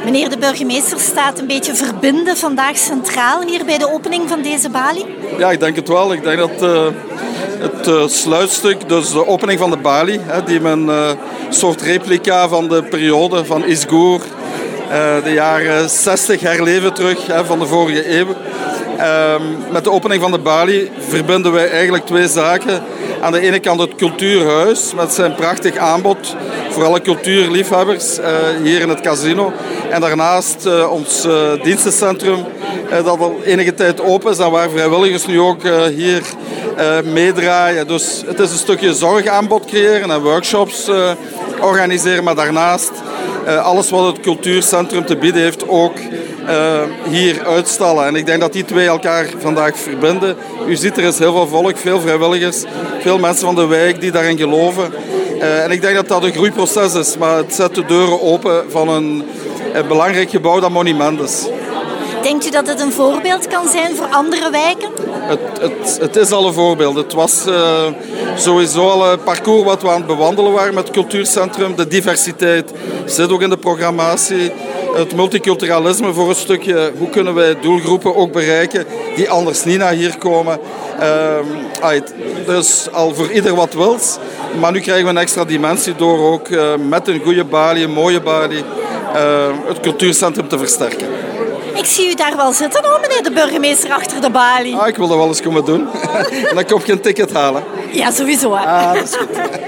Meneer de burgemeester, staat een beetje verbinden vandaag centraal hier bij de opening van deze balie? Ja, ik denk het wel. Ik denk dat het sluitstuk, dus de opening van de balie, die men soort replica van de periode van Isgur, de jaren 60 herleven terug van de vorige eeuw. Met de opening van de balie verbinden wij eigenlijk twee zaken. Aan de ene kant het cultuurhuis met zijn prachtig aanbod voor alle cultuurliefhebbers hier in het casino. En daarnaast ons dienstencentrum dat al enige tijd open is en waar vrijwilligers nu ook hier meedraaien. Dus het is een stukje zorgaanbod creëren en workshops organiseren, maar daarnaast alles wat het cultuurcentrum te bieden heeft ook hier uitstallen. En ik denk dat die twee elkaar vandaag verbinden. U ziet, er is heel veel volk, veel vrijwilligers, veel mensen van de wijk die daarin geloven. En ik denk dat dat een groeiproces is, maar het zet de deuren open van een belangrijk gebouw dat monument is. Denkt u dat het een voorbeeld kan zijn voor andere wijken? Het is al een voorbeeld. Het was sowieso al een parcours wat we aan het bewandelen waren met het cultuurcentrum. De diversiteit zit ook in de programmatie. Het multiculturalisme voor een stukje. Hoe kunnen wij doelgroepen ook bereiken die anders niet naar hier komen. Dus al voor ieder wat wils. Maar nu krijgen we een extra dimensie door ook met een goede balie, een mooie balie, het cultuurcentrum te versterken. Ik zie u daar wel zitten, meneer de burgemeester, achter de balie. Ik wil dat wel eens komen doen. En dan kom je een ticket halen. Ja, sowieso. Dat is goed.